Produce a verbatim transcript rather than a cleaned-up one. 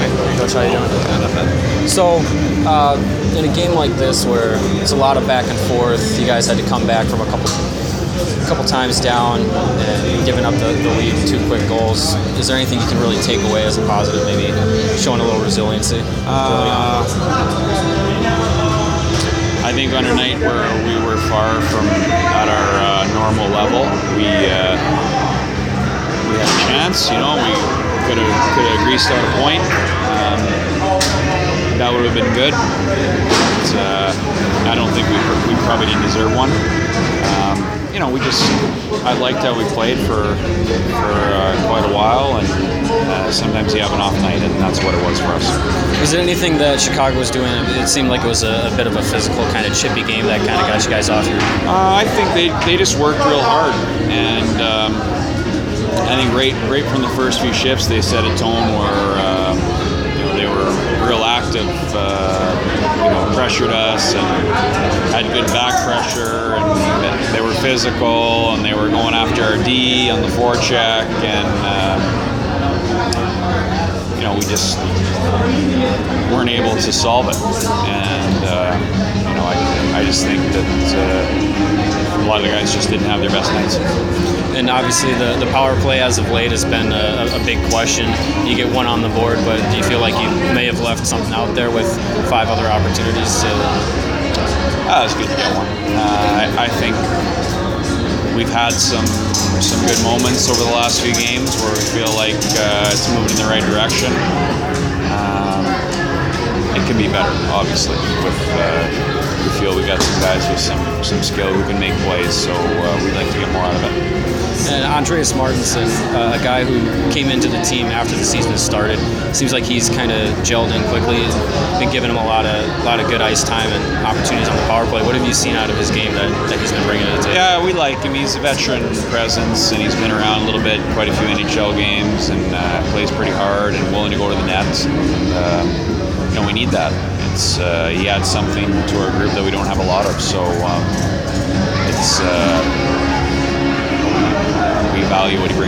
Coach, how you doing? Yeah, not bad. So, uh, in a game like this where it's a lot of back and forth, you guys had to come back from a couple a couple times down and giving up the, the lead in two quick goals. Is there anything you can really take away as a positive, maybe showing a little resiliency? Uh, I think on a night where we were far from at our uh, normal level, we uh, we had a chance. You know, we could have could have greased out a point. Um, that would have been good. But, uh, I don't think we we probably didn't deserve one. Um, you know, we just I liked how we played for for uh, quite a while, and uh, sometimes you have an off night, and that's what it was for us. Was there anything that Chicago was doing? It seemed like it was a, a bit of a physical, kind of chippy game that kind of got you guys off your. Uh, I think they, they just worked real hard, and um, I think right right from the first few shifts they set a tone where uh, you know they were real active, uh, you know, pressured us and had good back pressure, and they were physical, and they were going after our D on the forecheck, and uh, you know we just weren't able to solve it, and uh, you know I I just think that uh, a lot of the guys just didn't have their best nights. And obviously the, the power play as of late has been a, a big question. You get one on the board, but do you feel like you may have left something out there with five other opportunities to... Uh, it's good to get one. Uh, I, I think we've had some some good moments over the last few games where we feel like uh, it's moving in the right direction. Um, it can be better, obviously. With uh, we feel we got some guys with some, some skill who can make plays, so uh, we'd like to get more out of it. And Andreas Martinsen, uh, a guy who came into the team after the season has started, seems like he's kind of gelled in quickly. Been giving him a lot of a lot of good ice time and opportunities on the power play. What have you seen out of his game that, that he's been bringing to the table? Yeah, we like him. He's a veteran presence, and he's been around a little bit, quite a few N H L games, and uh, plays pretty hard and willing to go to the net. And, uh, you know, we need that. It's uh, he adds something to our group that we don't have a lot of. So um, it's. Uh, We value what he brings.